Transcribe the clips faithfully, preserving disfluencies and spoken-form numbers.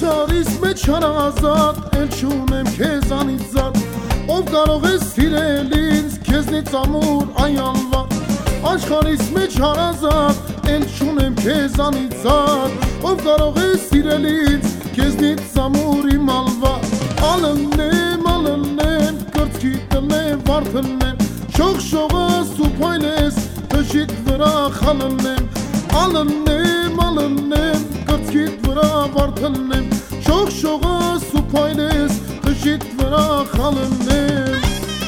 աշխարհիս մեջ հարազատ, էլ չունեմ քեզանից զատ, ով կարող է սիրել ինձ, քեզնից ամուր այանլված։ Աշխարհիս մեջ հարազատ, էլ չունեմ քեզանից զատ, ով կարող է սիրել ինձ, քեզնից ամուր իմ ալված։ Ալնեմ, ալնեմ, կրծքի տնեմ, վարդնեմ, շող շողաս ու փայլես, տշիտ վրա խալնեմ։ Ալնեմ, ալնեմ, կրծքիդ վրա վարդնեմ, շող շողաս ու փայլես, տշիտ վրա խալնեմ։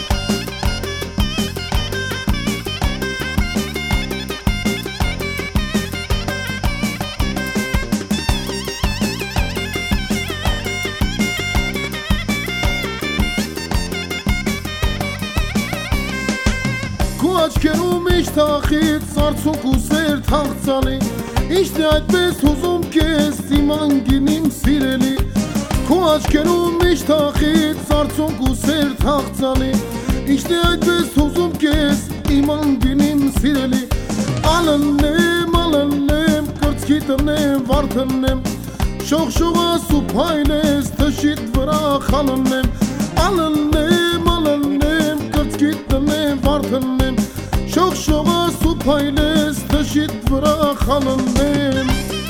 Քո աչքերում միշտ ախից արցունք ու սեր թաղծալի, Ինչն է այդպես հուզում քեզ իմ անգին իմ սիրելի, Քո աչքերում միշտ ախից արցունք ու սեր թաղծալի, Ինչն է այդպես հուզում քեզ իմ անգին իմ սիրելի։ Ալնեմ, ալնեմ, կրծքի տնեմ, վարդնեմ, շող շողաս ու փայլես, տշիտ վրա խալնեմ։ Ալնեմ, ալնեմ, կրծքի տնեմ, վարդնեմ, շող շողաս ու փայլես, տշիտ վրա խալնեմ։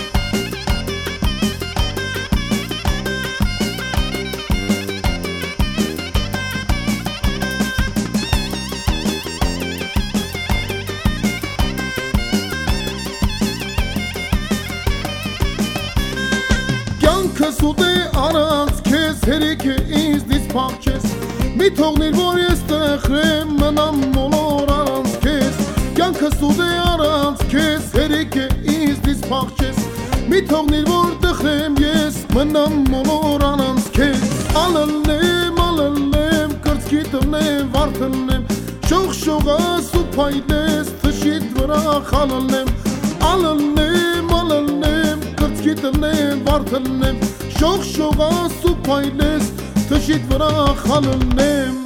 Կյանքս ուտ է առանց քեզ, հերիք է ինձնից փախչես, Մի թողնիր, որ ես տխրեմ, մնամ մոլոր առանց քեզ, Կյանքս ուտ է առանց քեզ, հերիք է ինձնից փախչես, Մի թողնիր, որ տխրեմ ես, մնամ մոլոր առանց քեզ։ Ալնեմ, ալնեմ, կրծքի տնեմ, վարդնեմ, շող շողաս ու փայլես, տշիտ վրա խալնեմ։ Ալնեմ, ալնեմ, կրծքի տնեմ, վարդնեմ, շող շողաս ու փայլես, տշիտ վրա խալնեմ։